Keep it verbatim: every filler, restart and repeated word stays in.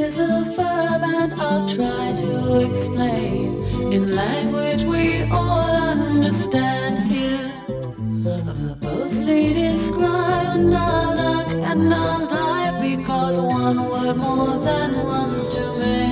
is a verb, and I'll try to explain in language we all understand here. Verbosely describe, and I'll duck and I'll dive, because one word more than one's too many.